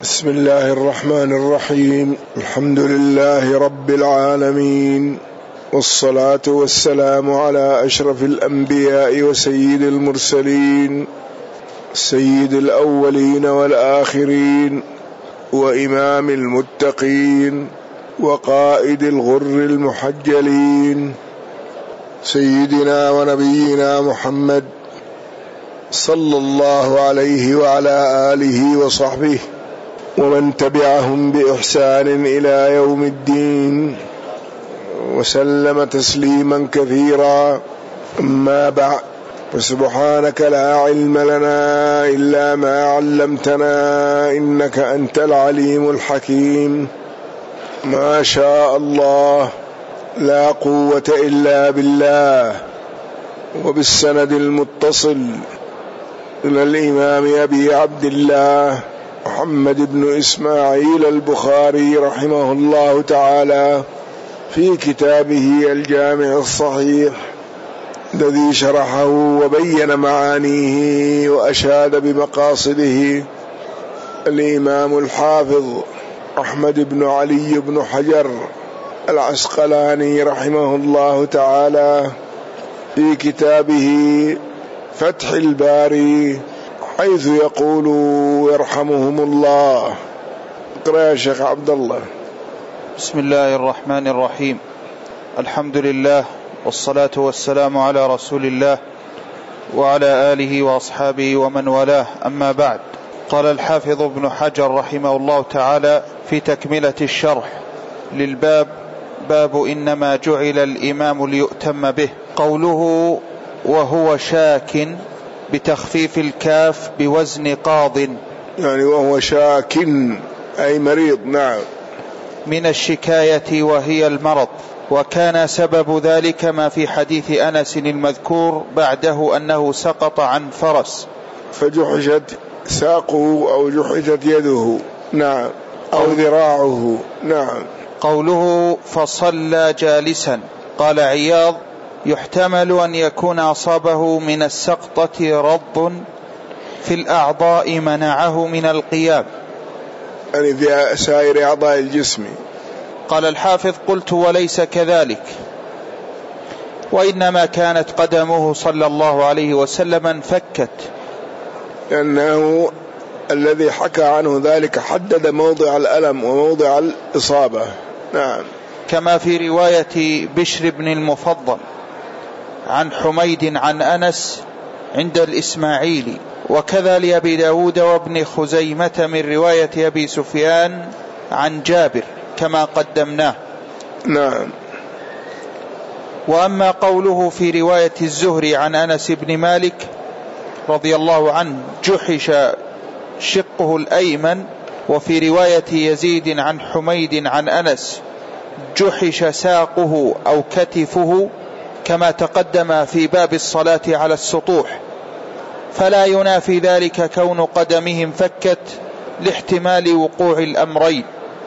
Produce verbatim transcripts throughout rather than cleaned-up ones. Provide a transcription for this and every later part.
بسم الله الرحمن الرحيم. الحمد لله رب العالمين، والصلاة والسلام على أشرف الأنبياء وسيد المرسلين، سيد الأولين والآخرين، وإمام المتقين، وقائد الغر المحجلين، سيدنا ونبينا محمد صلى الله عليه وعلى آله وصحبه ومن تبعهم بإحسان إلى يوم الدين، وسلم تسليما كثيرا. أما بعد، فسبحانك لا علم لنا إلا ما علمتنا إنك أنت العليم الحكيم. ما شاء الله، لا قوة إلا بالله. وبالسند المتصل إلى الإمام أبي عبد الله محمد بن إسماعيل البخاري رحمه الله تعالى في كتابه الجامع الصحيح الذي شرحه وبين معانيه وأشاد بمقاصده الإمام الحافظ أحمد بن علي بن حجر العسقلاني رحمه الله تعالى في كتابه فتح الباري، حيث يقول يرحمهم الله. اقرأ يا شيخ عبد الله. بسم الله الرحمن الرحيم. الحمد لله، والصلاة والسلام على رسول الله وعلى آله وأصحابه ومن والاه، أما بعد. قال الحافظ ابن حجر رحمه الله تعالى في تكملة الشرح للباب: باب إنما جعل الإمام ليؤتم به. قوله وهو شاك بتخفيف الكاف بوزن قاض، يعني وهو شاك أي مريض. نعم. من الشكاية وهي المرض، وكان سبب ذلك ما في حديث أنس المذكور بعده أنه سقط عن فرس فجحشت ساقه أو جحشت يده. نعم. أو ذراعه. نعم. قوله فصلى جالسا، قال عياض: يحتمل أن يكون أصابه من السقطة رض في الأعضاء منعه من القيام، يعني في سائر أعضاء الجسم. قال الحافظ: قلت وليس كذلك، وإنما كانت قدمه صلى الله عليه وسلم انفكت، لأنه الذي حكى عنه ذلك حدد موضع الألم وموضع الإصابة. نعم. كما في رواية بشر بن المفضل عن حميد عن أنس عند الإسماعيلي، وكذا لأبي داود وابن خزيمة من رواية أبي سفيان عن جابر كما قدمناه. نعم. وأما قوله في رواية الزهري عن أنس بن مالك رضي الله عنه: جحش شقه الأيمن، وفي رواية يزيد عن حميد عن أنس: جحش ساقه أو كتفه، كما تقدم في باب الصلاة على السطوح، فلا ينافي ذلك كون قدمه انفكت لاحتمال وقوع الأمرين،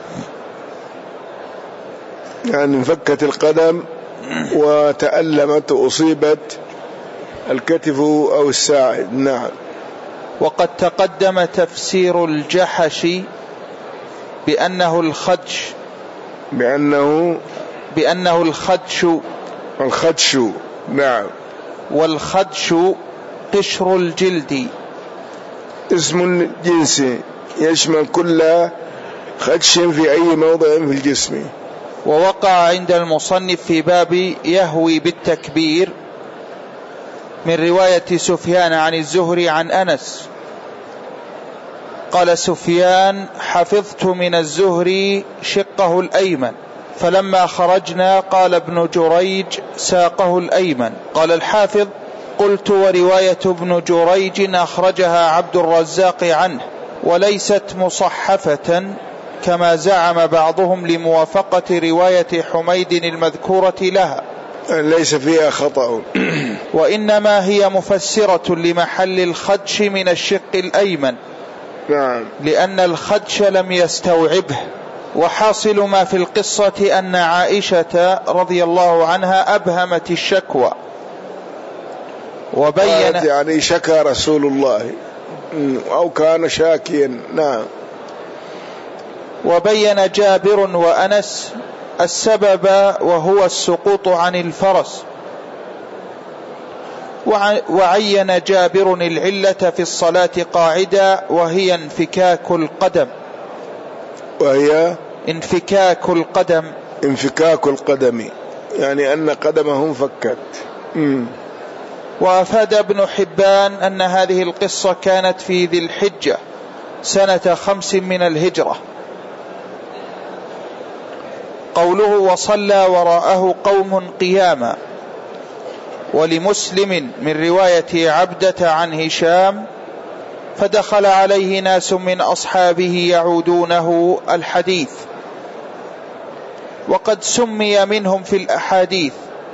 يعني انفكت القدم وتألمت وأصيبت الكتف أو الساعد. نعم. وقد تقدم تفسير الجحش بأنه الخدش بأنه بأنه الخدش الخدش. نعم. والخدش قشر الجلد، اسم جنسي يشمل كل خدش في أي موضع في الجسم. ووقع عند المصنف في باب يهوي بالتكبير من رواية سفيان عن الزهري عن أنس. قال سفيان: حفظت من الزهري شقه الأيمن، فلما خرجنا قال ابن جريج ساقه الأيمن. قال الحافظ: قلت ورواية ابن جريج أخرجها عبد الرزاق عنه، وليست مصحفة كما زعم بعضهم لموافقة رواية حميد المذكورة لها، ليس فيها خطأ، وإنما هي مفسرة لمحل الخدش من الشق الأيمن. نعم. لأن الخدش لم يستوعبه. وحاصل ما في القصة أن عائشة رضي الله عنها أبهمت الشكوى وبين، يعني شكى رسول الله أو كان شاكيا. نعم. وبين جابر وأنس السبب وهو السقوط عن الفرس، وعين جابر العلة في الصلاة قاعدة وهي انفكاك القدم وهي انفكاك القدم انفكاك القدم يعني أن قدمه انفكت. وأفاد ابن حبان أن هذه القصة كانت في ذي الحجة سنة خمس من الهجرة. قوله وصلى وراءه قوم قياما، ولمسلم من رواية عبدة عن هشام فدخل عليه ناس من أصحابه يعودونه الحديث، وقد سمي منهم في الأحاديث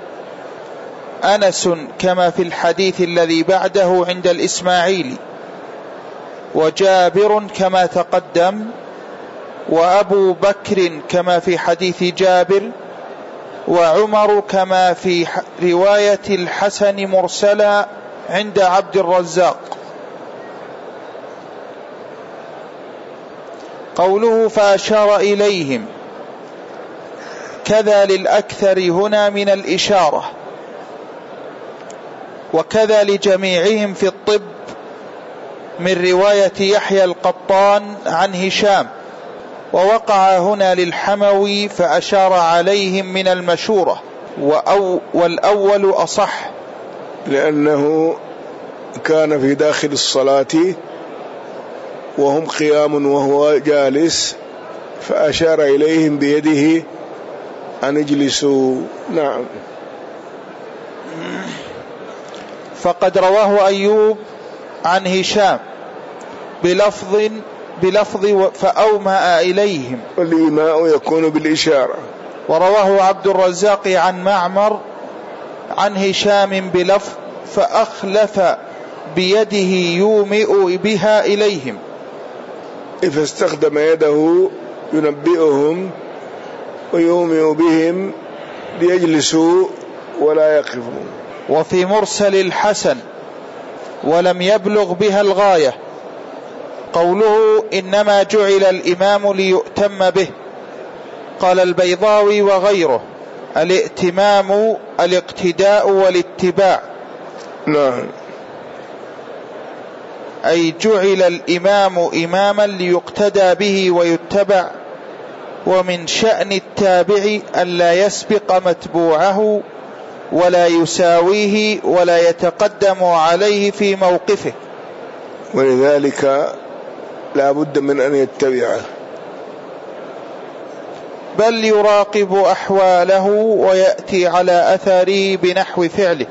أنس كما في الحديث الذي بعده عند الإسماعيلي، وجابر كما تقدم، وأبو بكر كما في حديث جابر، وعمر كما في رواية الحسن مرسلا عند عبد الرزاق. قوله فأشار إليهم، كذا للأكثر هنا من الإشارة، وكذا لجميعهم في الطب من رواية يحيى القطان عن هشام، ووقع هنا للحموي فأشار عليهم من المشورة، والأول أصح لأنه كان في داخل الصلاة وهم قيام وهو جالس فأشار إليهم بيده أن اجلسوا. نعم. فقد رواه أيوب عن هشام بلفظ بلفظ فأومأ إليهم، والإيماء يكون بالإشارة. ورواه عبد الرزاق عن معمر عن هشام بلفظ فأخلف بيده يومئ بها إليهم، فاستخدم يده ينبئهم ويومئ بهم ليجلسوا ولا يقفوا. وفي مرسل الحسن ولم يبلغ بها الغاية قوله إنما جعل الإمام ليؤتم به. قال البيضاوي وغيره الائتمام الاقتداء والاتباع. نعم. أي جعل الإمام إماما ليقتدى به ويتبع، ومن شأن التابع ألا يسبق متبوعه ولا يساويه ولا يتقدم عليه في موقفه، ولذلك لا بد من أن يتبعه، بل يراقب أحواله ويأتي على أثره بنحو فعله.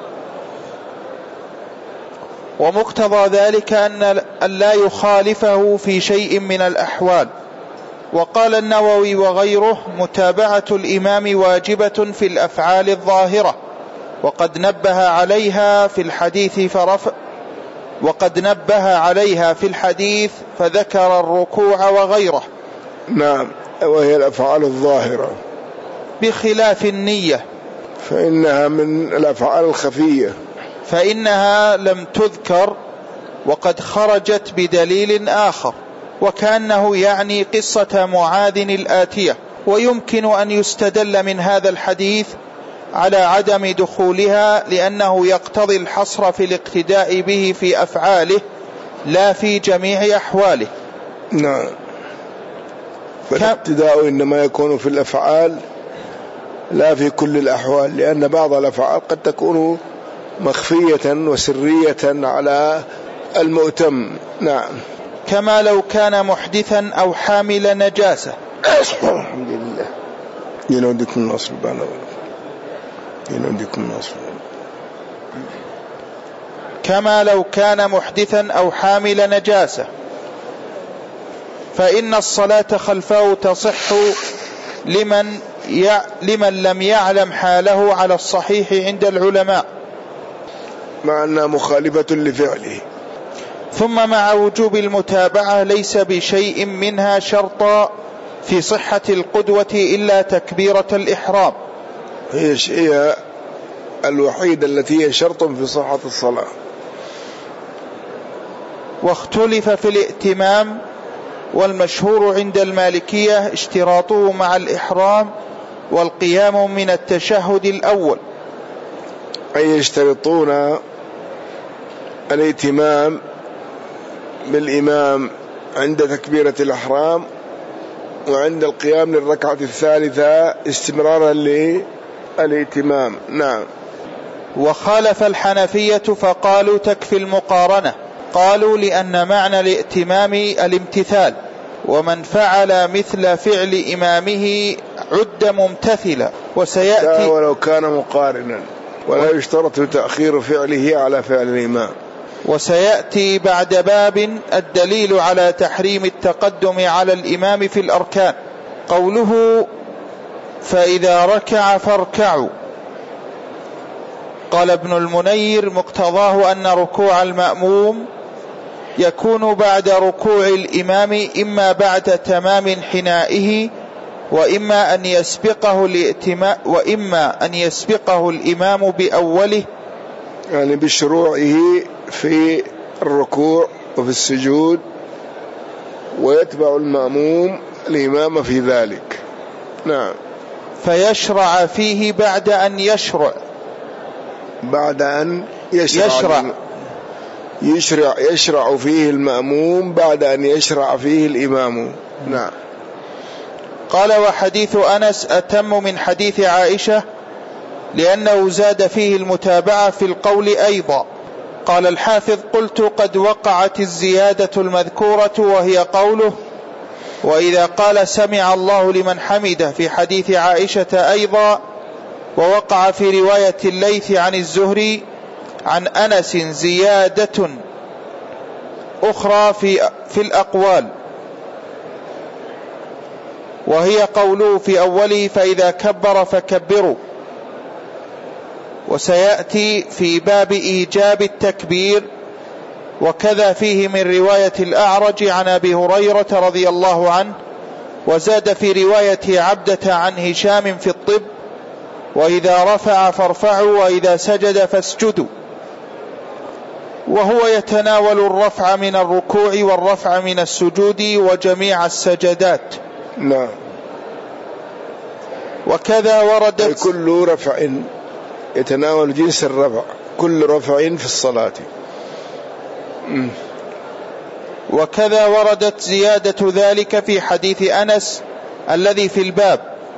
ومقتضى ذلك أن لا يخالفه في شيء من الأحوال. وقال النووي وغيره متابعة الإمام واجبة في الأفعال الظاهرة، وقد نبه عليها في الحديث فرفع وقد نبه عليها في الحديث فذكر الركوع وغيره. نعم، وهي الأفعال الظاهرة بخلاف النية فإنها من الأفعال الخفية، فإنها لم تذكر وقد خرجت بدليل آخر، وكأنه يعني قصة معاذ الآتية. ويمكن أن يستدل من هذا الحديث على عدم دخولها، لأنه يقتضي الحصر في الاقتداء به في أفعاله لا في جميع أحواله. نعم، فالاقتداء إنما يكون في الأفعال لا في كل الأحوال، لأن بعض الأفعال قد تكون مخفية وسرية على المؤتم. نعم. كما لو كان محدثا أو حامل نجاسة. الحمد لله. ينودكم النصر بعد ينودكم النصر. كما لو كان محدثا أو حامل نجاسة، فإن الصلاة خلفه تصح لمن ي... لمن لم يعلم حاله على الصحيح عند العلماء، مع أنها مخالفة لفعله. ثم مع وجوب المتابعة ليس بشيء منها شرطا في صحة القدوة إلا تكبيرة الإحرام، هي الوحيدة التي هي شرط في صحة الصلاة. واختلف في الائتمام والمشهور عند المالكية اشتراطه مع الإحرام والقيام من التشهد الأول. أي يشترطون الائتمام بالإمام عند تكبيرة الإحرام وعند القيام للركعة الثالثة استمرارا للائتمام. نعم. وخالف الحنفية فقالوا تكفي المقارنة، قالوا لأن معنى الائتمام الامتثال، ومن فعل مثل فعل إمامه عد ممتثلا. وسيأتي ولو كان مقارنا، ولا يشترط تأخير فعله على فعل الإمام. وسيأتي بعد باب الدليل على تحريم التقدم على الإمام في الأركان. قوله فإذا ركع فاركعوا، قال ابن المنير مقتضاه أن ركوع المأموم يكون بعد ركوع الإمام، إما بعد تمام حنائه، وإما أن يسبقه الائتمام، وإما أن يسبقه الإمام بأوله، يعني بشروعه في الركوع وفي السجود، ويتبع المأموم الإمام في ذلك. نعم. فيشرع فيه بعد أن يشرع بعد أن يشرع يشرع, يشرع يشرع فيه المأموم بعد أن يشرع فيه الإمام. نعم. قال وحديث أنس أتم من حديث عائشة لأنه زاد فيه المتابعة في القول أيضا. قال الحافظ قلت قد وقعت الزيادة المذكورة وهي قوله وإذا قال سمع الله لمن حمده في حديث عائشة أيضا، ووقع في رواية الليث عن الزهري عن أنس زيادة أخرى في, في الأقوال، وهي قوله في أوله فإذا كبر فكبروا. وسيأتي في باب إيجاب التكبير، وكذا فيه من رواية الأعرج عن أبي هريرة رضي الله عنه. وزاد في رواية عبدة عن هشام في الطب وإذا رفع فارفعوا وإذا سجد فاسجدوا، وهو يتناول الرفع من الركوع والرفع من السجود وجميع السجدات. نعم. وكذا وردت كل رفع يتناول جنس الرفع، كل رفع في الصلاة. م. وكذا وردت زيادة ذلك في حديث أنس الذي في الباب،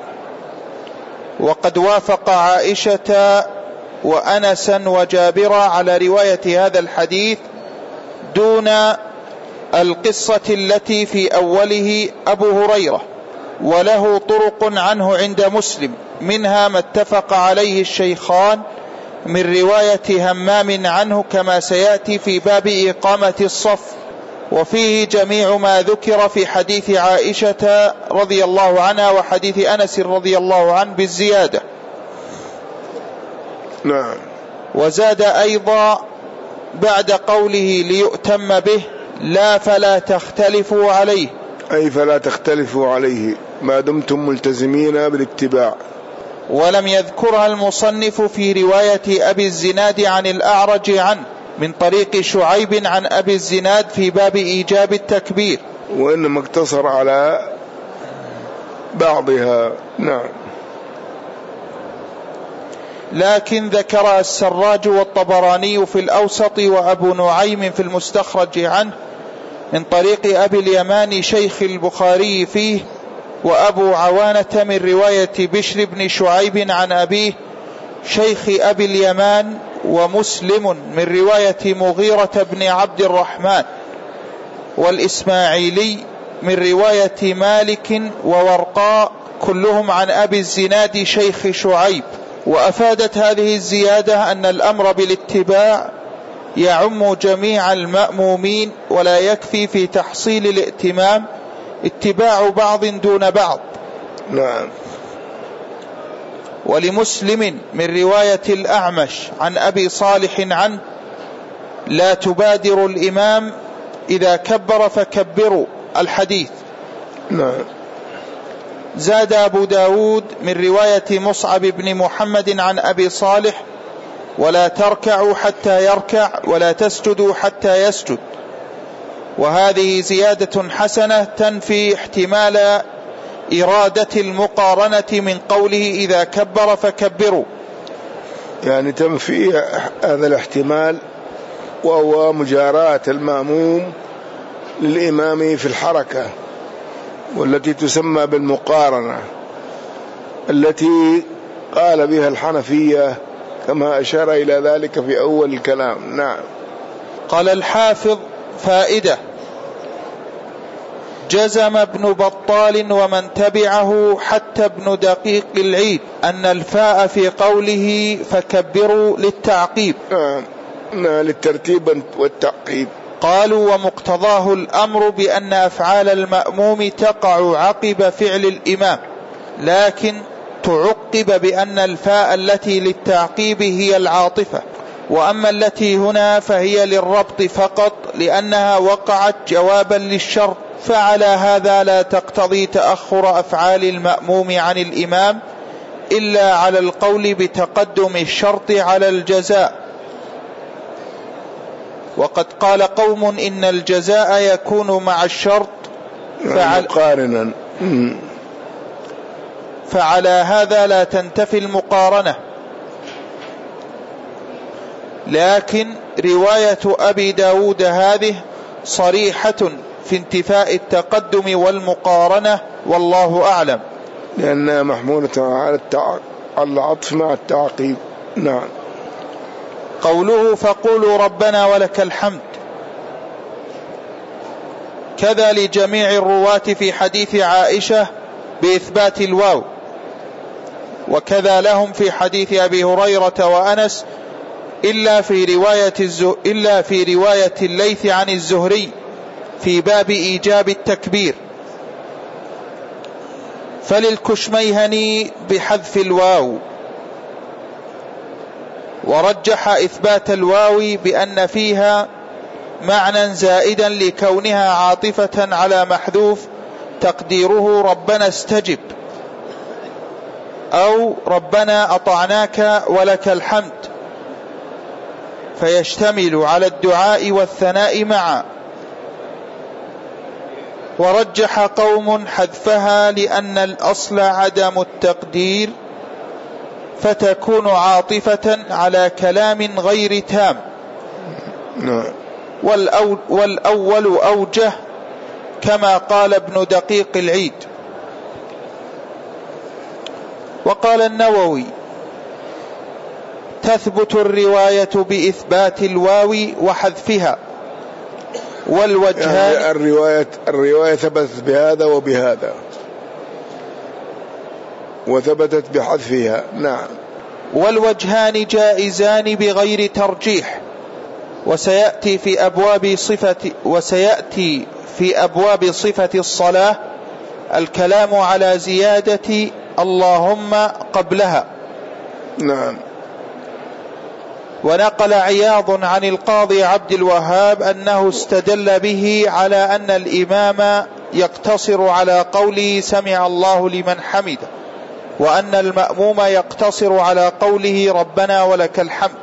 وقد وافق عائشة وأنسا وجابرا على رواية هذا الحديث دون القصة التي في أوله أبو هريرة، وله طرق عنه عند مسلم، منها ما اتفق عليه الشيخان من رواية همام عنه كما سيأتي في باب إقامة الصف، وفيه جميع ما ذكر في حديث عائشة رضي الله عنها وحديث أنس رضي الله عنه بالزيادة. نعم. وزاد أيضا بعد قوله ليؤتم به لا فلا تختلفوا عليه، أي فلا تختلفوا عليه ما دمتم ملتزمين بالاتباع. ولم يذكرها المصنف في رواية أبي الزناد عن الأعرج عنه من طريق شعيب عن أبي الزناد في باب إيجاب التكبير، وإنما اقتصر على بعضها. نعم. لكن ذكر السراج والطبراني في الأوسط وأبو نعيم في المستخرج عنه من طريق أبي اليمان شيخ البخاري فيه، وأبو عوانة من رواية بشر بن شعيب عن أبيه شيخ أبي اليمان، ومسلم من رواية مغيرة بن عبد الرحمن، والإسماعيلي من رواية مالك وورقاء كلهم عن أبي الزناد شيخ شعيب. وأفادت هذه الزيادة أن الأمر بالاتباع يعم جميع المأمومين، ولا يكفي في تحصيل الائتمام اتباع بعض دون بعض. نعم. ولمسلم من رواية الأعمش عن أبي صالح عنه لا تبادر الإمام إذا كبر فكبروا الحديث. نعم. زاد أبو داود من رواية مصعب بن محمد عن أبي صالح ولا تركعوا حتى يركع ولا تسجدوا حتى يسجد، وهذه زيادة حسنة تنفي احتمال إرادة المقارنة من قوله إذا كبر فكبروا، يعني تنفي هذا الاحتمال، وهو مجاراة المأموم للإمام في الحركة، والتي تسمى بالمقارنة، التي قال بها الحنفية كما أشار إلى ذلك في أول الكلام. نعم. قال الحافظ: فائدة: جزم ابن بطال ومن تبعه حتى ابن دقيق العيد أن الفاء في قوله فكبروا للتعقيب. نعم، للترتيب والتعقيب. قالوا: ومقتضاه الأمر بأن أفعال المأموم تقع عقب فعل الإمام، لكن تعقب بأن الفاء التي للتعقيب هي العاطفة، وأما التي هنا فهي للربط فقط لأنها وقعت جوابا للشرط، فعلى هذا لا تقتضي تأخر أفعال المأموم عن الإمام إلا على القول بتقدم الشرط على الجزاء. وقد قال قوم إن الجزاء يكون مع الشرط مقارنا، فعلى هذا لا تنتفي المقارنة. لكن رواية أبي داود هذه صريحة في انتفاء التقدم والمقارنة، والله أعلم، لأنها محمولة على العطف مع التعقيب. نعم. قوله فقولوا ربنا ولك الحمد، كذا لجميع الرواة في حديث عائشة بإثبات الواو، وكذا لهم في حديث أبي هريرة وأنس، إلا في رواية الزه... إلا في رواية الليث عن الزهري في باب إيجاب التكبير. فللكشميهني بحذف الواو، ورجح إثبات الواو بأن فيها معنى زائدا لكونها عاطفة على محذوف تقديره ربنا استجب، أو ربنا أطعناك ولك الحمد، فيشتمل على الدعاء والثناء معا. ورجح قوم حذفها لأن الأصل عدم التقدير، فتكون عاطفة على كلام غير تام. والأول أوجه كما قال ابن دقيق العيد. وقال النووي: تثبت الرواية بإثبات الواو وحذفها، والوجهان يعني الرواية, الرواية ثبتت بهذا وبهذا، وثبتت بحذفها. نعم. والوجهان جائزان بغير ترجيح، وسيأتي في أبواب صفة وسيأتي في أبواب صفة الصلاة الكلام على زيادة اللهم قبلها. نعم. ونقل عياض عن القاضي عبد الوهاب أنه استدل به على أن الإمام يقتصر على قوله سمع الله لمن حمده، وأن المأموم يقتصر على قوله ربنا ولك الحمد،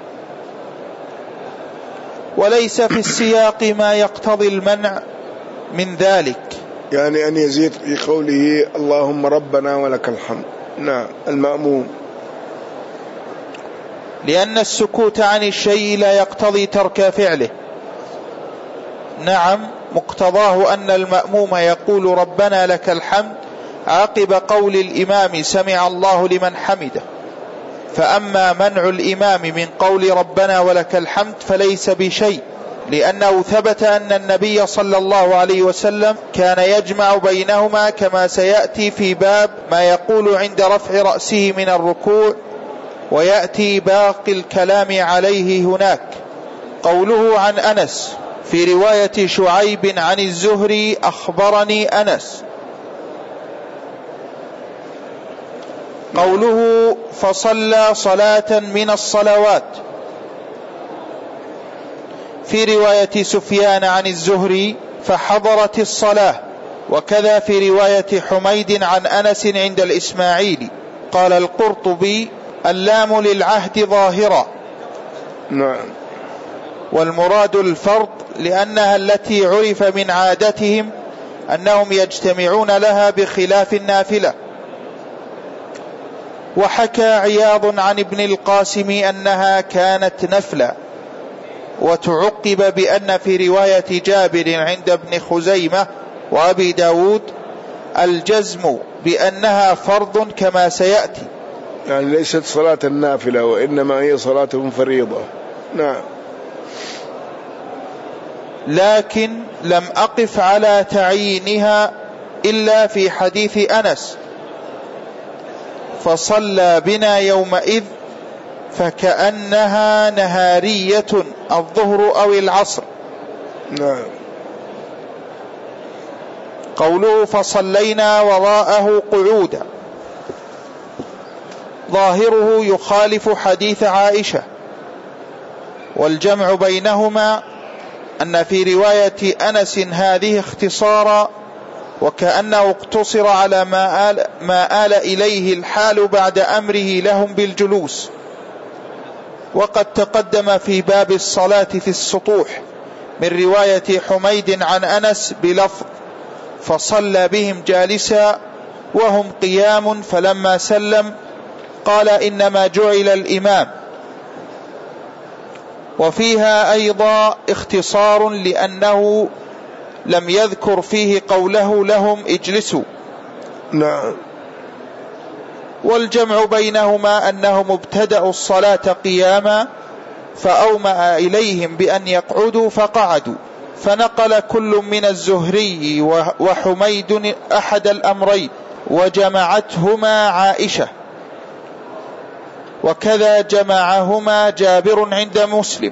وليس في السياق ما يقتضي المنع من ذلك، يعني أن يزيد في قوله اللهم ربنا ولك الحمد. نعم. المأموم، لأن السكوت عن الشيء لا يقتضي ترك فعله. نعم، مقتضاه أن المأموم يقول ربنا لك الحمد عقب قول الإمام سمع الله لمن حمده. فأما منع الإمام من قول ربنا ولك الحمد فليس بشيء، لأنه ثبت أن النبي صلى الله عليه وسلم كان يجمع بينهما، كما سيأتي في باب ما يقول عند رفع رأسه من الركوع، ويأتي باقي الكلام عليه هناك. قوله عن أنس في رواية شعيب عن الزهري أخبرني أنس. قوله فصلى صلاة من الصلوات في رواية سفيان عن الزهري فحضرت الصلاة، وكذا في رواية حميد عن أنس عند الإسماعيلي. قال القرطبي اللام للعهد ظاهرة. نعم. والمراد الفرض لأنها التي عرف من عادتهم أنهم يجتمعون لها بخلاف النافلة. وحكى عياض عن ابن القاسم أنها كانت نفلا، وتعقب بأن في رواية جابر عند ابن خزيمة وأبي داود الجزم بأنها فرض كما سيأتي، يعني ليست صلاة النافلة وإنما هي صلاة فريضة. نعم. لكن لم أقف على تعيينها إلا في حديث أنس، فصلى بنا يومئذ فكأنها نهارية الظهر أو العصر. نعم. قوله فصلينا وراءه قعودا ظاهره يخالف حديث عائشة، والجمع بينهما أن في رواية أنس هذه اختصارا، وكأنه اقتصر على ما آل, ما آل إليه الحال بعد أمره لهم بالجلوس. وقد تقدم في باب الصلاة في السطوح من رواية حميد عن أنس بلفظ فصلى بهم جالسا وهم قيام، فلما سلم قال إنما جعل الإمام. وفيها أيضا اختصار لأنه لم يذكر فيه قوله لهم اجلسوا. نعم. والجمع بينهما أنهم ابتدأوا الصلاة قياما فأومأ إليهم بأن يقعدوا فقعدوا، فنقل كل من الزهري وحميد أحد الأمرين، وجمعتهما عائشة، وكذا جمعهما جابر عند مسلم.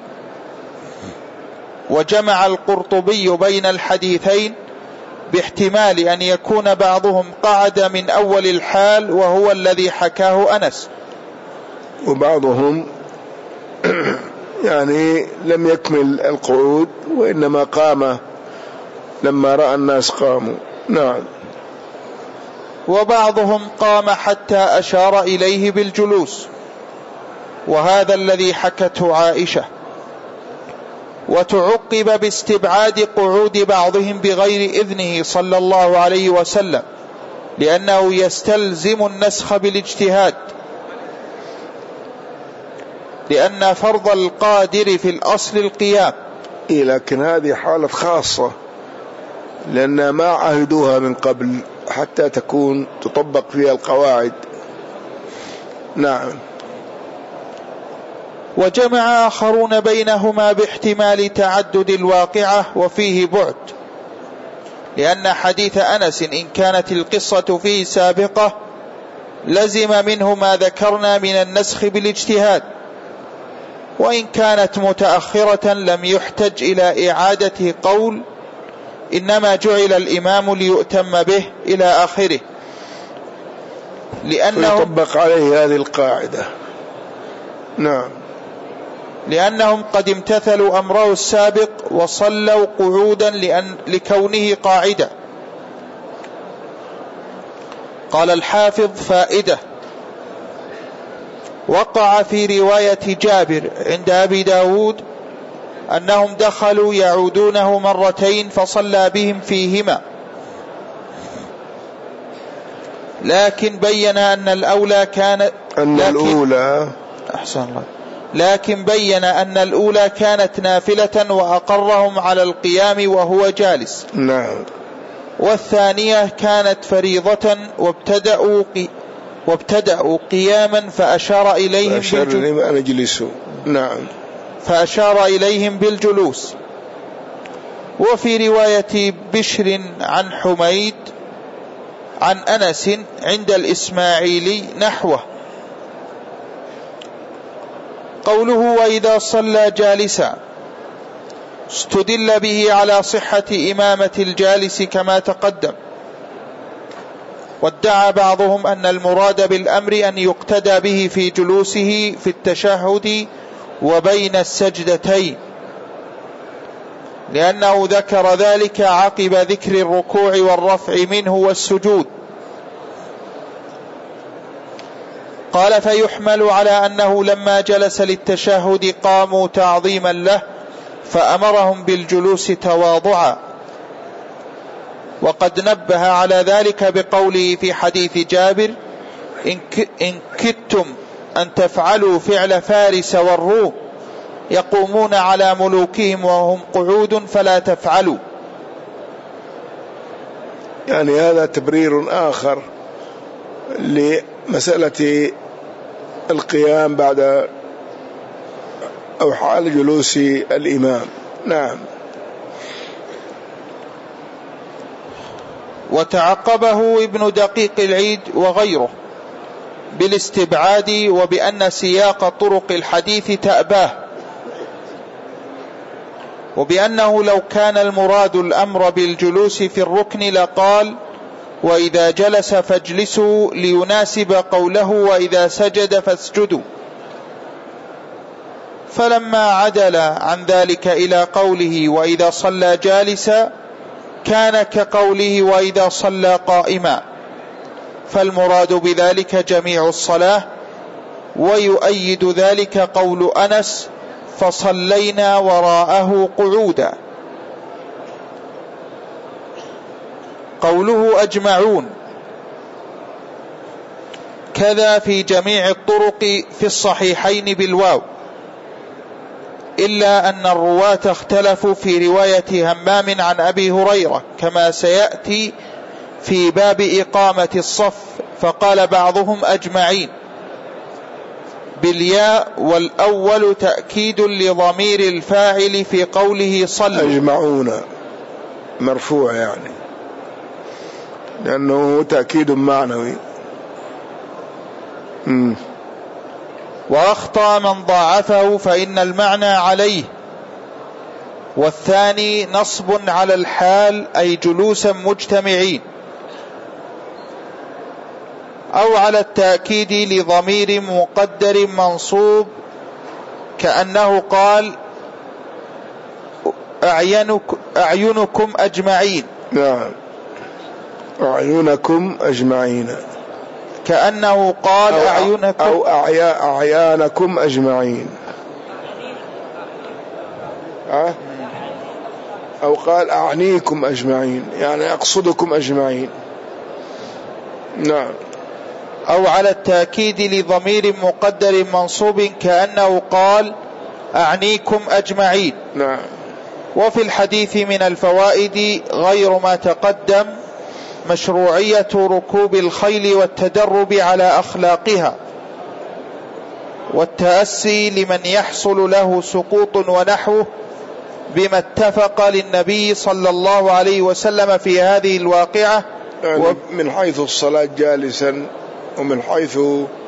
وجمع القرطبي بين الحديثين باحتمال أن يكون بعضهم قعد من أول الحال وهو الذي حكاه أنس، وبعضهم يعني لم يكمل القعود وإنما قام لما رأى الناس قاموا. نعم. وبعضهم قام حتى أشار إليه بالجلوس، وهذا الذي حكته عائشة. وتعقب باستبعاد قعود بعضهم بغير إذنه صلى الله عليه وسلم، لأنه يستلزم النسخ بالاجتهاد، لأن فرض القادر في الأصل القيام. إيه لكن هذه حالة خاصة لأن ما عهدوها من قبل حتى تكون تطبق فيها القواعد. نعم. وجمع آخرون بينهما باحتمال تعدد الواقعة وفيه بعد، لأن حديث أنس إن كانت القصة فيه سابقة لزم منه ما ذكرنا من النسخ بالاجتهاد، وإن كانت متأخرة لم يحتج إلى إعادة قول إنما جعل الإمام ليؤتم به إلى آخره، لأنه يطبق عليه هذه القاعدة. نعم. لأنهم قد امتثلوا أمره السابق وصلوا قعودا لأن لكونه قاعدة. قال الحافظ فائدة: وقع في رواية جابر عند أبي داود أنهم دخلوا يعودونه مرتين فصلى بهم فيهما، لكن بين أن الأولى كانت أن الأولى أحسن الله لكن بين أن الأولى كانت نافلة وأقرهم على القيام وهو جالس. نعم. والثانية كانت فريضة وابتدأوا قي... وابتدأوا قياما فأشار إليهم بالجلوس. نعم. فأشار إليهم بالجلوس. وفي رواية بشر عن حميد عن أنس عند الإسماعيلي نحوه. قوله وإذا صلى جالسا استدل به على صحة إمامة الجالس كما تقدم. وادعى بعضهم أن المراد بالأمر أن يقتدى به في جلوسه في التشهد وبين السجدتين، لأنه ذكر ذلك عقب ذكر الركوع والرفع منه والسجود. قال فيحمل على أنه لما جلس للتشهد قاموا تعظيما له فأمرهم بالجلوس تواضعا. وقد نبه على ذلك بقوله في حديث جابر: إن كدتم أن تفعلوا فعل فارس والروم يقومون على ملوكهم وهم قعود فلا تفعلوا. يعني هذا تبرير آخر لمسألة القيام بعد أو حال جلوس الإمام. نعم. وتعقبه ابن دقيق العيد وغيره بالاستبعاد وبأن سياق طرق الحديث تأباه، وبأنه لو كان المراد الأمر بالجلوس في الركن لقال: وإذا جلس فاجلسوا، ليناسب قوله: وإذا سجد فاسجدوا. فلما عدل عن ذلك إلى قوله: وإذا صلى جالسا، كان كقوله: وإذا صلى قائما، فالمراد بذلك جميع الصلاة. ويؤيد ذلك قول أنس: فصلينا وراءه قعودا. قوله أجمعون كذا في جميع الطرق في الصحيحين بالواو، إلا أن الرواة اختلفوا في رواية همام عن أبي هريرة كما سيأتي في باب إقامة الصف، فقال بعضهم أجمعين بالياء، والأول تأكيد لضمير الفاعل في قوله صلوا. أجمعون مرفوع يعني لأنه تأكيد معنوي. م. وأخطأ من ضاعفه فإن المعنى عليه، والثاني نصب على الحال أي جلوسا مجتمعين، أو على التأكيد لضمير مقدر منصوب كأنه قال: أعينكم, أعينكم أجمعين. نعم، أعينكم أجمعين، كأنه قال أو أعينكم أو أعيا أعيانكم أجمعين، أه؟ أو قال أعنيكم أجمعين، يعني أقصدكم أجمعين. نعم. أو على التأكيد لضمير مقدر منصوب كأنه قال أعنيكم أجمعين. نعم. وفي الحديث من الفوائد غير ما تقدم مشروعية ركوب الخيل والتدرب على أخلاقها، والتأسي لمن يحصل له سقوط ونحوه، بما اتفق للنبي صلى الله عليه وسلم في هذه الواقعة، يعني من حيث الصلاة جالسا، ومن حيث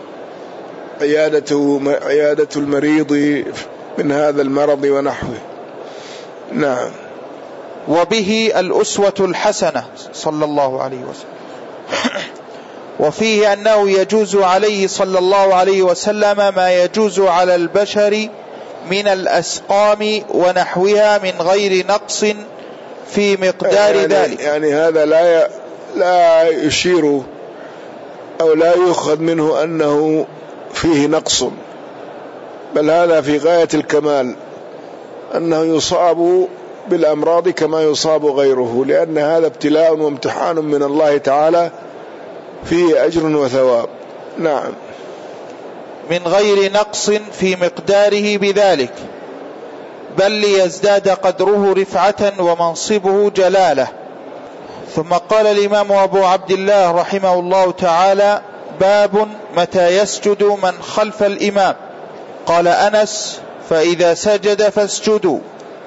عيادة عيادة المريض من هذا المرض ونحوه. نعم. وبه الأسوة الحسنة صلى الله عليه وسلم. وفيه أنه يجوز عليه صلى الله عليه وسلم ما يجوز على البشر من الأسقام ونحوها من غير نقص في مقدار يعني ذلك. يعني هذا لا لا يشير أو لا يؤخذ منه أنه فيه نقص، بل هذا في غاية الكمال، أنه يصاب بالأمراض كما يصاب غيره، لأن هذا ابتلاء وامتحان من الله تعالى فيه أجر وثواب. نعم. من غير نقص في مقداره بذلك، بل ليزداد قدره رفعة ومنصبه جلالة. ثم قال الإمام أبو عبد الله رحمه الله تعالى: باب متى يسجد من خلف الإمام. قال أنس: فإذا سجد فاسجدوا.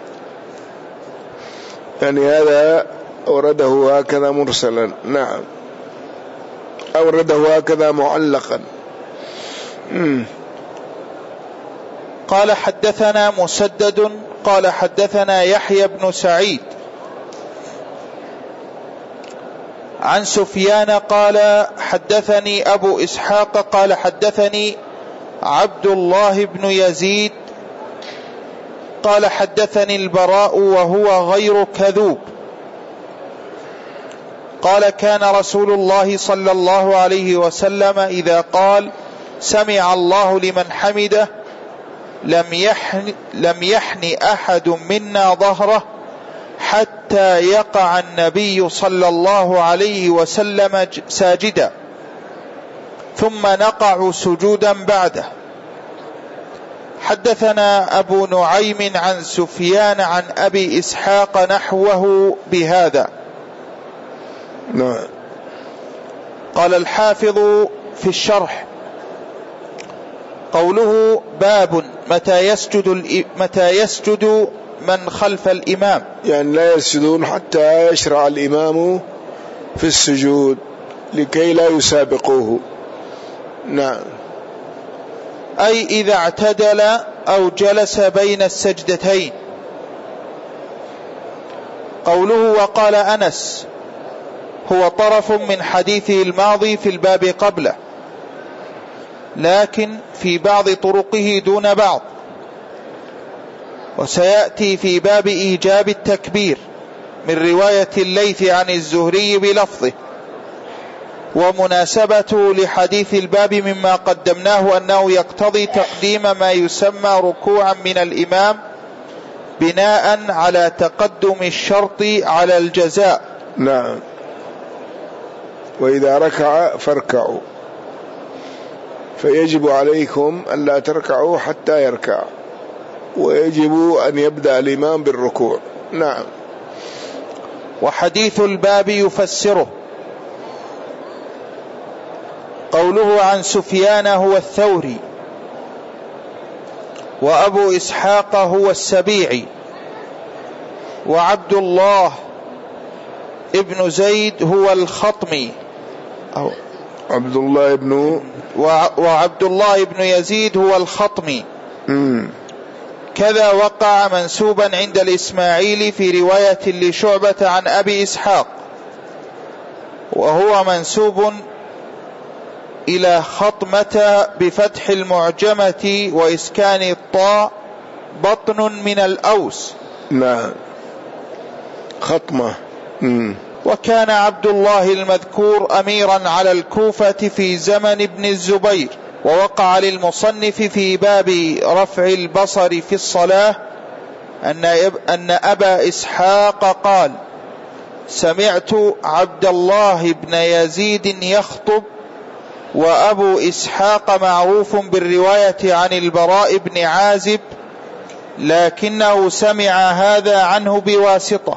يعني هذا أورده هكذا مرسلا. نعم. أورده هكذا معلقا. مم. قال: حدثنا مسدد قال حدثنا يحيى بن سعيد عن سفيان قال حدثني أبو إسحاق قال حدثني عبد الله بن يزيد قال حدثني البراء وهو غير كذوب قال: كان رسول الله صلى الله عليه وسلم إذا قال: سمع الله لمن حمده، لم يحن, لم يحن أحد منا ظهره حتى يقع النبي صلى الله عليه وسلم ساجدا ثم نقع سجودا بعده. حدثنا أبو نعيم عن سفيان عن أبي إسحاق نحوه بهذا. نعم. قال الحافظ في الشرح: قوله باب متى يسجد متى يسجد من خلف الإمام، يعني لا يسجدون حتى يشرع الإمام في السجود لكي لا يسابقوه. نعم. أي إذا اعتدل أو جلس بين السجدتين. قوله وقال أنس هو طرف من حديثه الماضي في الباب قبله، لكن في بعض طرقه دون بعض، وسيأتي في باب إيجاب التكبير من رواية الليث عن الزهري بلفظه. ومناسبته لحديث الباب مما قدمناه أنه يقتضي تقديم ما يسمى ركوعا من الإمام بناء على تقدم الشرط على الجزاء. نعم. وإذا ركع فاركعوا، فيجب عليكم أن لا تركعوا حتى يركع، ويجب أن يبدأ الإمام بالركوع. نعم. وحديث الباب يفسره. قوله عن سفيان هو الثوري، وأبو إسحاق هو السبيعي، وعبد الله ابن زيد هو الخطمي، أو عبد الله ابن وعبد الله ابن يزيد هو الخطمي. مم. كذا وقع منسوبا عند الإسماعيلي في رواية لشعبة عن أبي إسحاق، وهو منسوب إلى خطمة بفتح المعجمة وإسكان الطاء بطن من الأوس. نعم. خطمة. مم. وكان عبد الله المذكور أميرا على الكوفة في زمن ابن الزبير. ووقع للمصنف في باب رفع البصر في الصلاة أن أبا إسحاق قال: سمعت عبد الله بن يزيد يخطب. وأبو إسحاق معروف بالرواية عن البراء بن عازب، لكنه سمع هذا عنه بواسطة.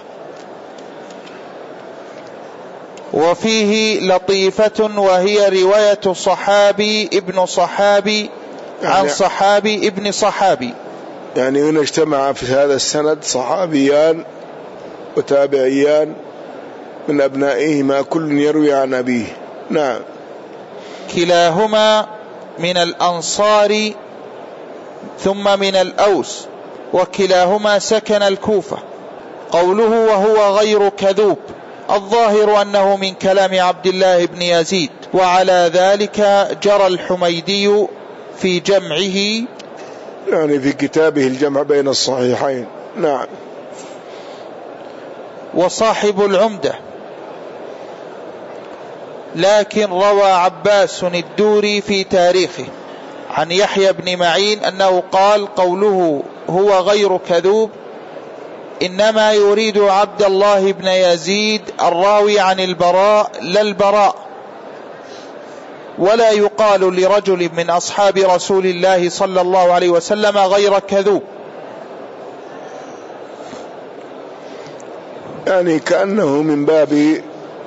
وفيه لطيفة وهي رواية صحابي ابن صحابي عن صحابي ابن صحابي، يعني هنا اجتمع في هذا السند صحابيان وتابعيان من أبنائهما كل يروي عن أبيه. نعم. كلاهما من الأنصار ثم من الأوس، وكلاهما سكن الكوفة. قوله وهو غير كذوب، الظاهر أنه من كلام عبد الله بن يزيد، وعلى ذلك جرى الحميدي في جمعه، يعني في كتابه الجمع بين الصحيحين. نعم. وصاحب العمدة، لكن روى عباس الدوري في تاريخه عن يحيى بن معين أنه قال: قوله هو غير كذوب إنما يريد عبد الله بن يزيد الراوي عن البراء لا البراء، ولا يقال لرجل من أصحاب رسول الله صلى الله عليه وسلم غير كذوب. يعني كأنه من باب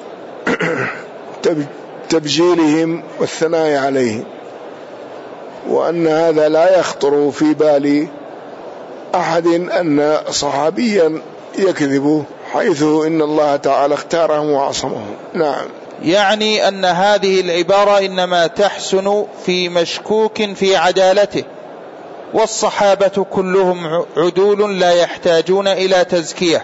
تبجيلهم والثناء عليهم، وأن هذا لا يخطر في بال أحد أن صحابيا يكذب، حيث إن الله تعالى اختاره وعصمه. نعم. يعني أن هذه العبارة إنما تحسن في مشكوك في عدالته، والصحابة كلهم عدول لا يحتاجون إلى تزكية.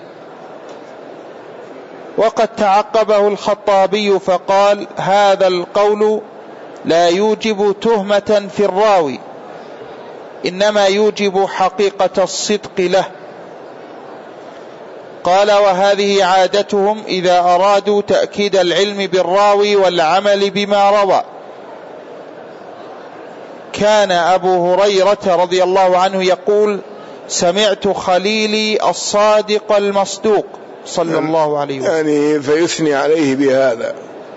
وقد تعقبه الخطابي فقال: هذا القول لا يوجب تهمة في الراوي، إنما يوجب حقيقة الصدق له. قال: وهذه عادتهم إذا أرادوا تأكيد العلم بالراوي والعمل بما روى. كان أبو هريرة رضي الله عنه يقول: سمعت خليلي الصادق المصدوق صلى الله عليه وسلم. يعني فيثني عليه بهذا.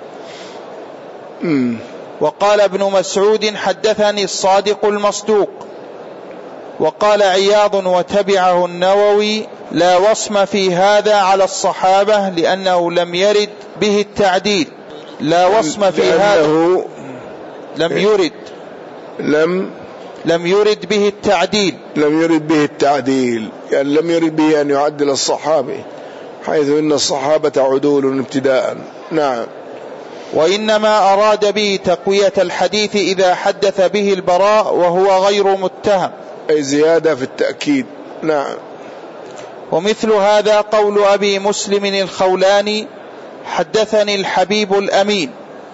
مم. وقال ابن مسعود: حدثني الصادق المصدوق. وقال عياض وتبعه النووي: لا وصم في هذا على الصحابة لأنه لم يرد به التعديل. لا وصم في هذا لم يرد لم لم يرد به التعديل لم يرد به التعديل يعني لم يرد به أن يعدل الصحابة، حيث إن الصحابة عدول ابتداء. نعم. وإنما أراد به تقوية الحديث إذا حدث به البراء وهو غير متهم، أي زيادة في التأكيد. نعم. ومثل هذا قول أبي مسلم الخولاني: حدثني الحبيب الأمين.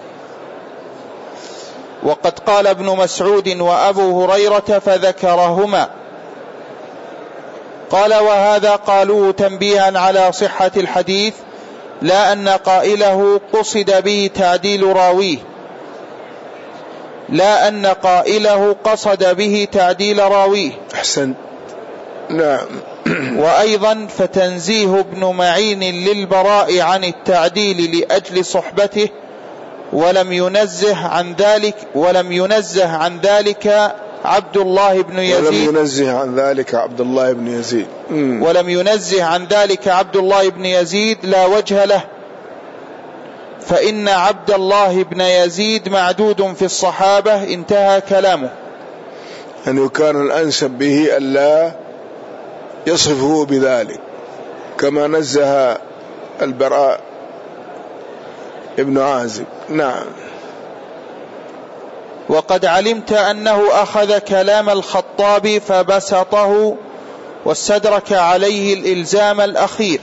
وقد قال ابن مسعود وأبو هريرة فذكرهما. قال: وهذا قالوه تنبيها على صحة الحديث، لا أن قائله قصد به تعديل راويه لا أن قائله قصد به تعديل راويه. أحسن. نعم. وأيضا فتنزيه ابن معين للبراء عن التعديل لأجل صحبته، ولم ينزه عن ذلك ولم ينزه عن ذلك عبد الله بن يزيد ولم ينزه عن ذلك عبد الله بن يزيد مم. ولم ينزه عن ذلك عبد الله بن يزيد لا وجه له، فإن عبد الله بن يزيد معدود في الصحابة. انتهى كلامه. أنه كان الأنسب به ألا يصفه بذلك، كما نزه البراء ابن عازب. نعم. وقد علمت أنه أخذ كلام الخطابي فبسطه واستدرك عليه الإلزام الأخير،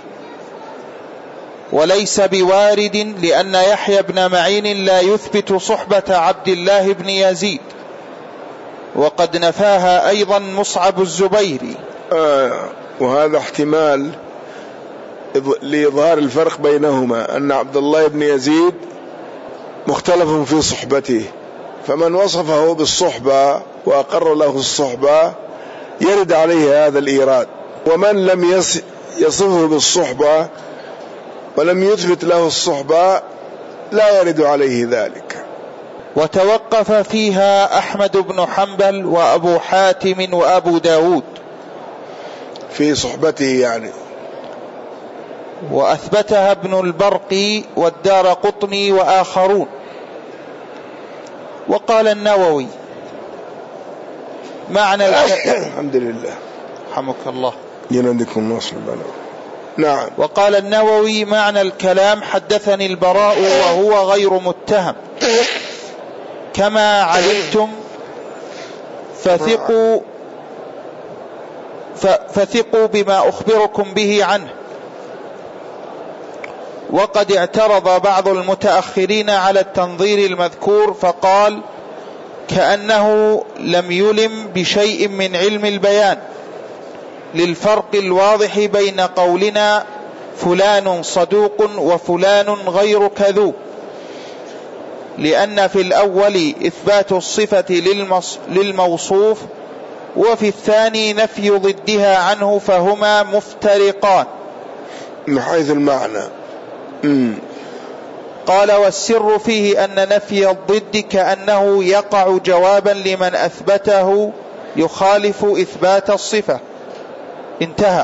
وليس بوارد، لأن يحيى بن معين لا يثبت صحبة عبد الله بن يزيد، وقد نفاها أيضا مصعب الزبيري. آه وهذا احتمال لإظهار الفرق بينهما، أن عبد الله بن يزيد مختلف في صحبته، فمن وصفه بالصحبة وأقر له الصحبة يرد عليه هذا الإيراد، ومن لم يصفه بالصحبة ولم يثبت له الصحبة لا يرد عليه ذلك. وتوقف فيها أحمد بن حنبل وأبو حاتم وأبو داود في صحبته يعني، وأثبتها ابن البرقي والدار قطني وآخرون. وقال النووي معنى الحمد لله حمك الله ينادكم نصر بنا. نعم. وقال النووي معنى الكلام: حدثني البراء وهو غير متهم، كما علمتم فثقوا فثقوا بما أخبركم به عنه. وقد اعترض بعض المتأخرين على التنظير المذكور فقال: كأنه لم يلم بشيء من علم البيان للفرق الواضح بين قولنا فلان صدوق وفلان غير كذوب، لأن في الأول إثبات الصفة للموصوف، وفي الثاني نفي ضدها عنه، فهما مفترقان من حيث المعنى. مم. قال: والسر فيه أن نفي الضد كأنه يقع جوابا لمن أثبته يخالف إثبات الصفة. انتهى.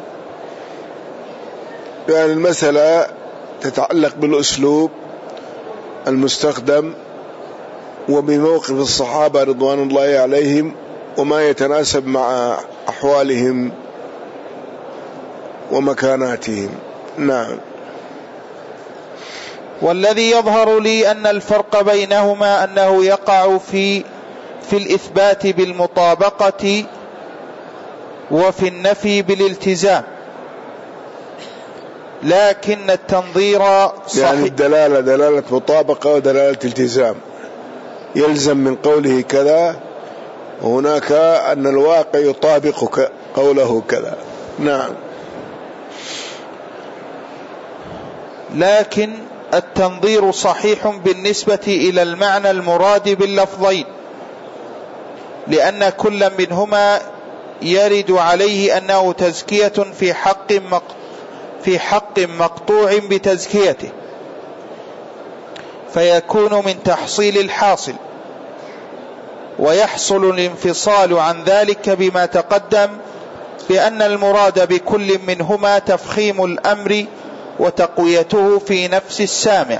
يعني المسألة تتعلق بالأسلوب المستخدم وبموقف الصحابة رضوان الله عليهم وما يتناسب مع أحوالهم ومكاناتهم. نعم. والذي يظهر لي أن الفرق بينهما أنه يقع في في الإثبات بالمطابقة وفي النفي بالالتزام، لكن التنظير صحيح. يعني الدلالة دلالة مطابقة ودلالة التزام، يلزم من قوله كذا، وهناك أن الواقع يطابق قوله كذا. نعم. لكن التنظير صحيح بالنسبة إلى المعنى المراد باللفظين، لأن كل منهما يرد عليه أنه تزكية في حق مق في حق مقطوع بتزكيته، فيكون من تحصيل الحاصل، ويحصل الانفصال عن ذلك بما تقدم بأن المراد بكل منهما تفخيم الأمر وتقويته في نفس السامع.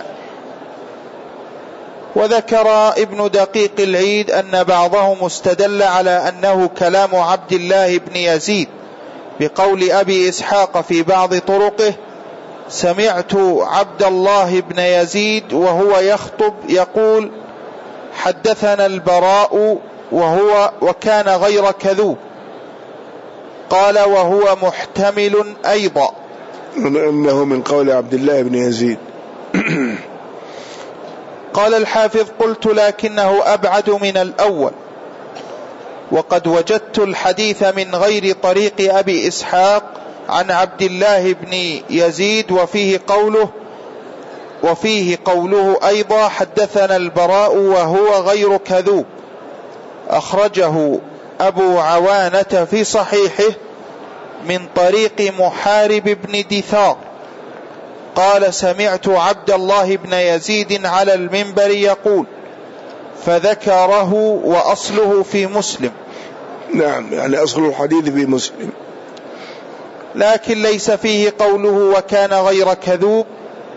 وذكر ابن دقيق العيد أن بعضهم استدل على أنه كلام عبد الله بن يزيد بقول أبي إسحاق في بعض طرقه: سمعت عبد الله بن يزيد وهو يخطب يقول: حدثنا البراء وهو وكان غير كذوب. قال: وهو محتمل أيضا، إنه من قول عبد الله بن يزيد. قال الحافظ: قلت لكنه أبعد من الأول، وقد وجدت الحديث من غير طريق أبي إسحاق عن عبد الله بن يزيد وفيه قوله وفيه قوله أيضا: حدثنا البراء وهو غير كذوب. أخرجه أبو عوانة في صحيحه من طريق محارب بن دثار قال: سمعت عبد الله بن يزيد على المنبر يقول، فذكره، وأصله في مسلم. نعم، يعني أصل الحديث في مسلم، لكن ليس فيه قوله وكان غير كذوب.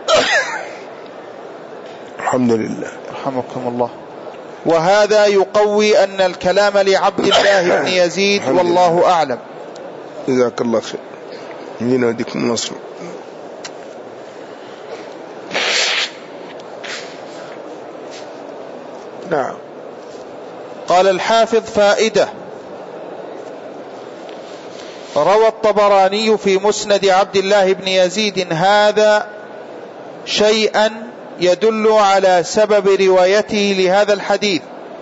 الحمد لله، رحمكم الله. وهذا يقوي أن الكلام لعبد الله بن يزيد، والله أعلم. جزاك الله خير، يدينا وديكم النصر. نعم. قال الحافظ: فائدة: روى الطبراني في مسند عبد الله بن يزيد هذا شيئا يدل على سبب روايته لهذا الحديث،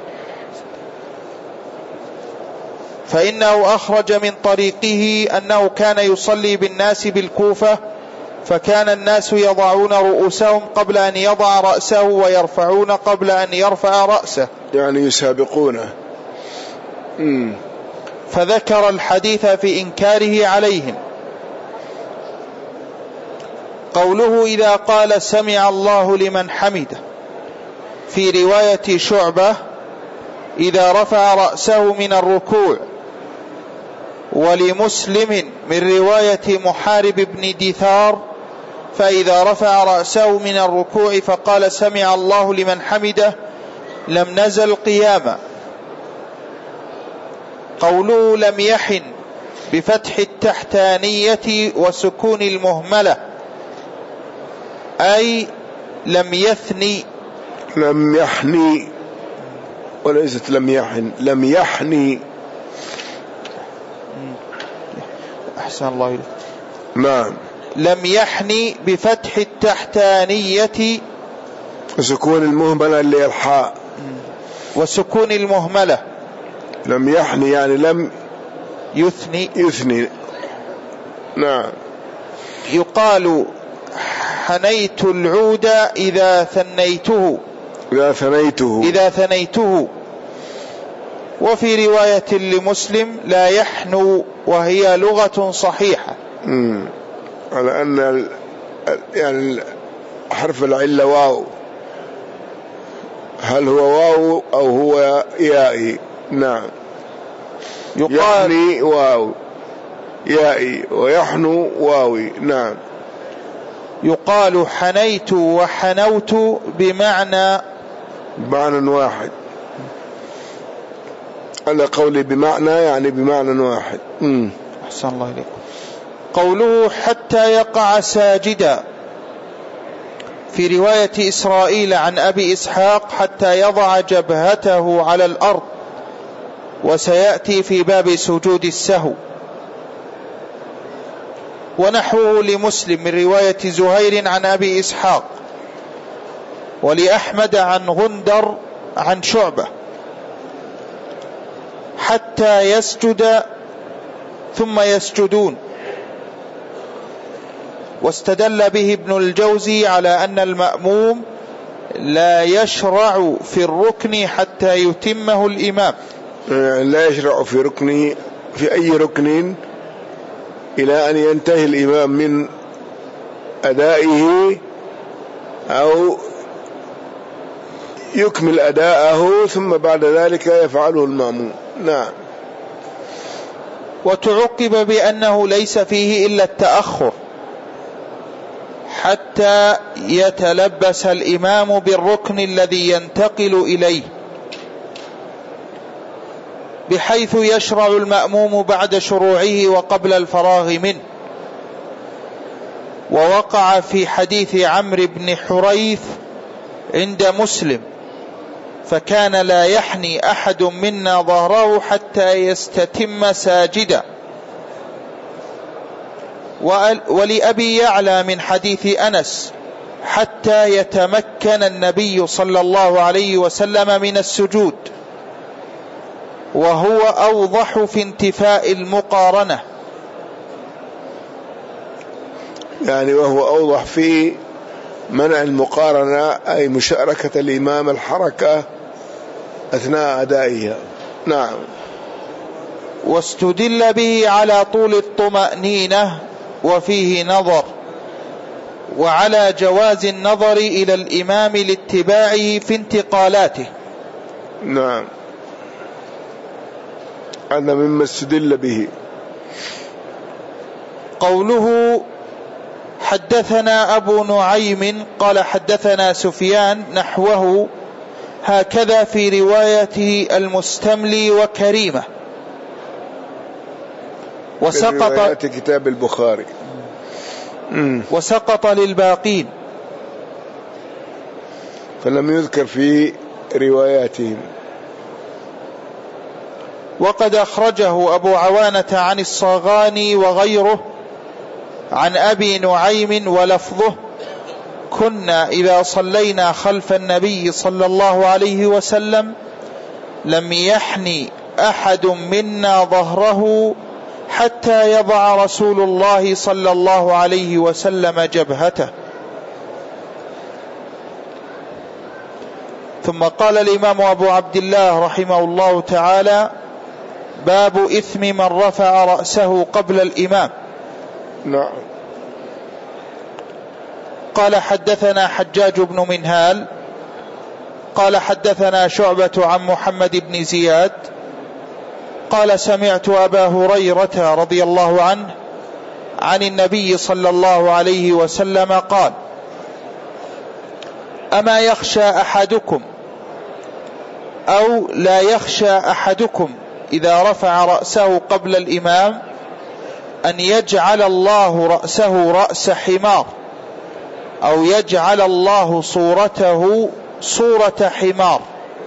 فإنه أخرج من طريقه أنه كان يصلي بالناس بالكوفة، فكان الناس يضعون رؤوسهم قبل أن يضع رأسه، ويرفعون قبل أن يرفع رأسه، يعني يسابقونه. مم. فذكر الحديث في إنكاره عليهم. قوله: إذا قال سمع الله لمن حمده، في رواية شعبة: إذا رفع رأسه من الركوع. ولمسلم من رواية محارب بن دثار: فإذا رفع رأسه من الركوع فقال سمع الله لمن حمده لم نزل قياما. قوله لم يحن بفتح التحتانية وسكون المهملة، أي لم يثني. لم يحني وليست لم يحن، لم يحني. أحسن الله إليك. نعم. لم يحني بفتح التحتانية وسكون المهملة اللي هي الحاء، وسكون المهملة. لم يحني يعني لم يثني يثني. نعم. يقال حنيت العود إذا ثنيته إذا ثنيته إذا ثنيته. وفي رواية لمسلم لا يحنو، وهي لغة صحيحة. امم على أن يعني حرف العلة واو، هل هو واو أو هو يائي؟ نعم. يقال يحني واو يائي، ويحنو واوي. نعم. يقال حنيت وحنوت بمعنى بمعنى واحد، على قولي بمعنى يعني بمعنى واحد. امم أحسن الله إليكم. قوله حتى يقع ساجدا، في رواية إسرائيل عن أبي إسحاق حتى يضع جبهته على الأرض، وسيأتي في باب سجود السهو. ونحوه لمسلم من رواية زهير عن أبي إسحاق، ولأحمد عن غندر عن شعبة حتى يسجد ثم يسجدون. واستدل به ابن الجوزي على أن المأموم لا يشرع في الركن حتى يتمه الإمام. يعني لا يشرع في ركن في أي ركن إلى أن ينتهي الإمام من أدائه أو يكمل أداءه ثم بعد ذلك يفعله المأموم. نعم. وتعقب بأنه ليس فيه إلا التأخر حتى يتلبس الإمام بالركن الذي ينتقل إليه، بحيث يشرع المأموم بعد شروعه وقبل الفراغ منه. ووقع في حديث عمرو بن حريث عند مسلم: فكان لا يحني أحد منا ظهره حتى يستتم ساجدا. ولأبي يعلى من حديث أنس: حتى يتمكن النبي صلى الله عليه وسلم من السجود، وهو أوضح في انتفاء المقارنة، يعني وهو أوضح في منع المقارنة، أي مشاركة الإمام الحركة أثناء أدائها. نعم. واستدل به على طول الطمأنينة وفيه نظر، وعلى جواز النظر إلى الإمام لاتباعه في انتقالاته. نعم، هذا مما استدل به. قوله حدثنا أبو نعيم قال حدثنا سفيان نحوه هكذا في روايته المستملي وكريمة. وسقط كتاب البخاري وسقط للباقين، فلم يذكر في رواياتهم. وقد أخرجه أبو عوانة عن الصاغاني وغيره عن أبي نعيم ولفظه: كنا إذا صلينا خلف النبي صلى الله عليه وسلم لم يحني أحد منا ظهره حتى يضع رسول الله صلى الله عليه وسلم جبهته. ثم قال الإمام أبو عبد الله رحمه الله تعالى: باب إثم من رفع رأسه قبل الإمام. نعم. قال حدثنا حجاج بن منهال قال حدثنا شعبة عن محمد بن زياد قال سمعت أبا هريرة رضي الله عنه عن النبي صلى الله عليه وسلم قال: أما يخشى أحدكم أو لا يخشى أحدكم إذا رفع رأسه قبل الإمام أن يجعل الله رأسه رأس حمار أو يجعل الله صورته صورة حمار.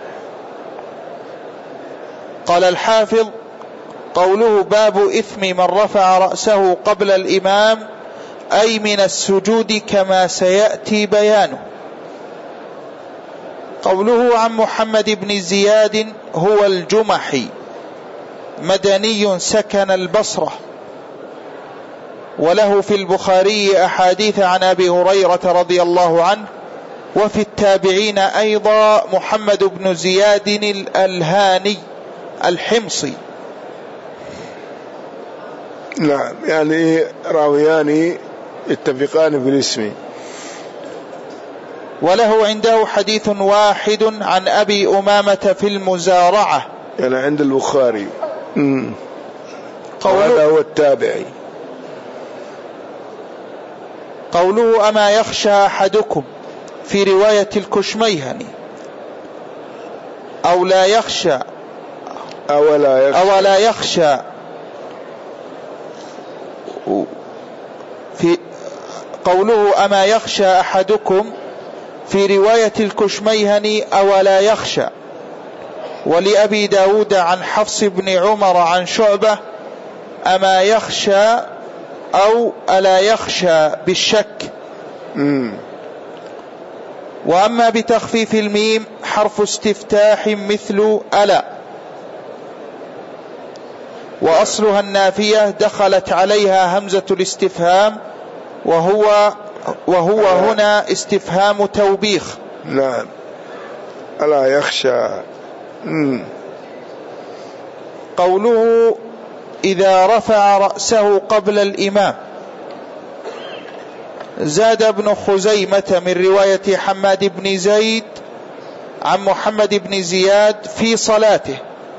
قال الحافظ: قوله باب إثم من رفع رأسه قبل الإمام أي من السجود كما سيأتي بيانه. قوله عن محمد بن زياد هو الجمحي مدني سكن البصرة، وله في البخاري أحاديث عن أبي هريرة رضي الله عنه، وفي التابعين أيضا محمد بن زياد الألهاني الحمصي. نعم، يعني راويان يتفقان في الاسم. وله عنده حديث واحد عن أبي أمامة في المزارعة، يعني عند البخاري. هذا هو التابعي. قوله أما يخشى أحدكم في رواية الكشميهني أو لا يخشى أو لا يخشى, أو لا يخشى في قوله أما يخشى أحدكم في رواية الكشميهني أو لا يخشى. ولأبي داود عن حفص بن عمر عن شعبة أما يخشى أو ألا يخشى بالشك. مم. وأما بتخفيف الميم حرف استفتاح مثل ألا، وأصلها النافية دخلت عليها همزة الاستفهام، وهو وهو هنا استفهام توبيخ. نعم، ألا يخشى. مم. قوله إذا رفع رأسه قبل الإمام. زاد ابن خزيمة من رواية حماد بن زيد عن محمد بن زياد في صلاته.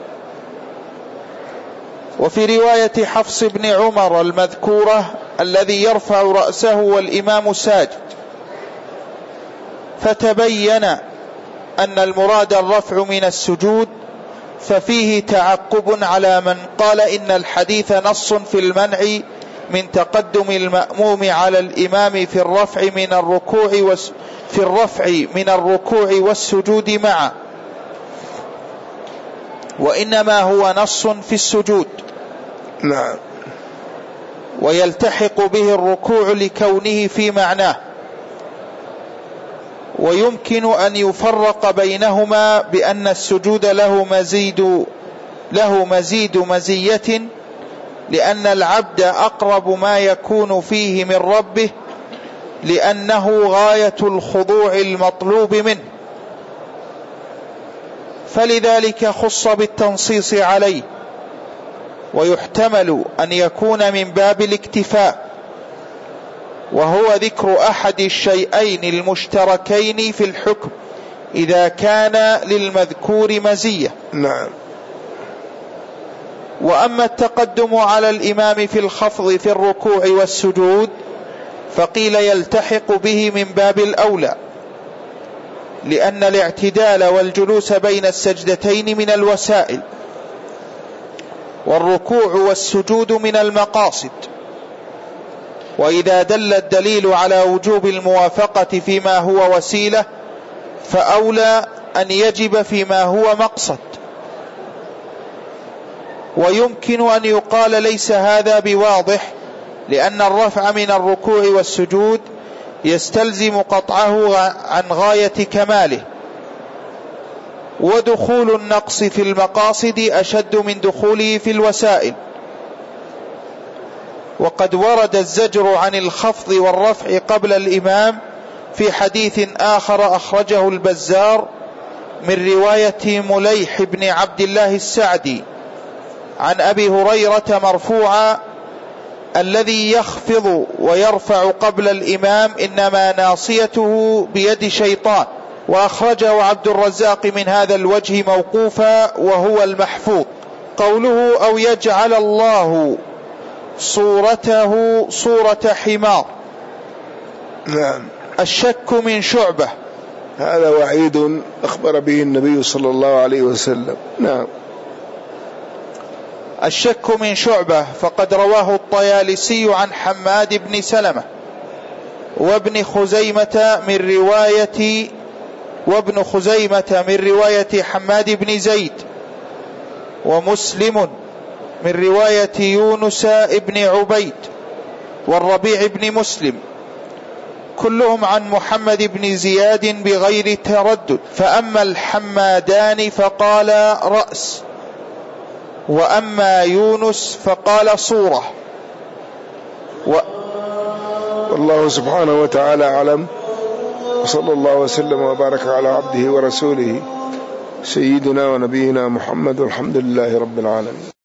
وفي رواية حفص بن عمر المذكورة الذي يرفع رأسه والإمام ساجد. فتبين أن المراد الرفع من السجود، ففيه تعقب على من قال إن الحديث نص في المنع من تقدم المأموم على الإمام في الرفع من الركوع في الرفع من الركوع والسجود معا، وإنما هو نص في السجود. نعم. ويلتحق به الركوع لكونه في معناه، ويمكن أن يفرق بينهما بأن السجود له مزيد له مزيد مزية، لأن العبد أقرب ما يكون فيه من ربه، لأنه غاية الخضوع المطلوب منه، فلذلك خص بالتنصيص عليه. ويحتمل أن يكون من باب الاكتفاء، وهو ذكر أحد الشيئين المشتركين في الحكم إذا كان للمذكور مزية. نعم. وأما التقدم على الإمام في الخفض في الركوع والسجود فقيل يلتحق به من باب الأولى، لأن الاعتدال والجلوس بين السجدتين من الوسائل، والركوع والسجود من المقاصد. وإذا دل الدليل على وجوب الموافقة فيما هو وسيلة فأولى أن يجب فيما هو مقصد. ويمكن أن يقال ليس هذا بواضح، لأن الرفع من الركوع والسجود يستلزم قطعه عن غاية كماله، ودخول النقص في المقاصد أشد من دخوله في الوسائل. وقد ورد الزجر عن الخفض والرفع قبل الإمام في حديث آخر أخرجه البزار من رواية مليح بن عبد الله السعدي عن أبي هريرة مرفوعا: الذي يخفض ويرفع قبل الإمام إنما ناصيته بيد شيطان. وأخرجه عبد الرزاق من هذا الوجه موقوفا وهو المحفوظ. قوله أو يجعل الله صورته صورة حمار. نعم. الشك من شعبة، هذا وعيد أخبر به النبي صلى الله عليه وسلم. نعم. الشك من شعبة فقد رواه الطيالسي عن حماد بن سلمة وابن خزيمة من رواية وابن خزيمة من رواية حماد بن زيد، ومسلم من رواية يونس ابن عبيد والربيع بن مسلم، كلهم عن محمد بن زياد بغير تردد. فأما الحمادان فقال رأس، وأما يونس فقال صورة. و... والله سبحانه وتعالى أعلم، وصلى الله وسلم وبارك على عبده ورسوله سيدنا ونبينا محمد، والحمد لله رب العالمين.